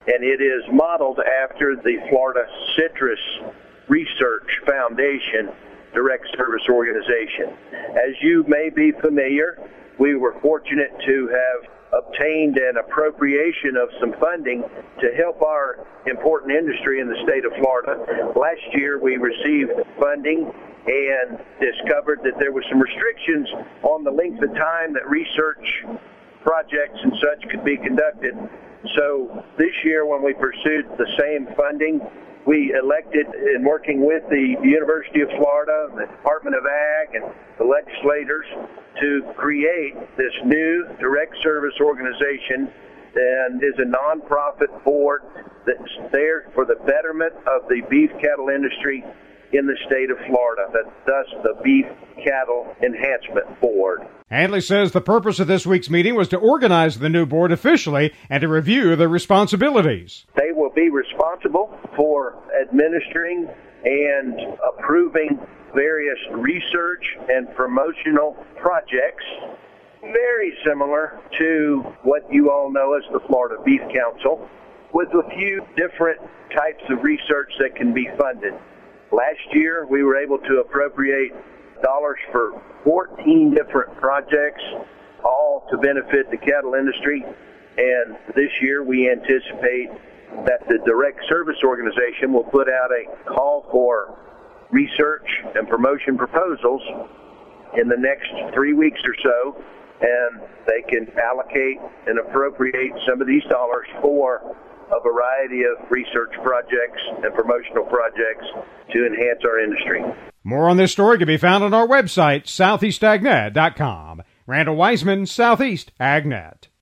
and it is modeled after the Florida Citrus Research Foundation Direct Service Organization. As you may be familiar, we were fortunate to have obtained an appropriation of some funding to help our important industry in the state of Florida. Last year we received funding and discovered that there were some restrictions on the length of time that research projects and such could be conducted. So this year when we pursued the same funding, we elected, in working with the University of Florida, the Department of Ag, and the legislators, to create this new direct service organization, and is a nonprofit board that's there for the betterment of the beef cattle industry in the state of Florida, thus the Beef Cattle Enhancement Board. Handley says the purpose of this week's meeting was to organize the new board officially and to review their responsibilities. They will be responsible for administering and approving various research and promotional projects, very similar to what you all know as the Florida Beef Council, with a few different types of research that can be funded. Last year, we were able to appropriate dollars for 14 different projects, all to benefit the cattle industry. And this year, we anticipate that the Direct Service Organization will put out a call for research and promotion proposals in the next 3 weeks or so, and they can allocate and appropriate some of these dollars for a variety of research projects and promotional projects to enhance our industry. More on this story can be found on our website, southeastagnet.com. Randall Wiseman, Southeast AgNet.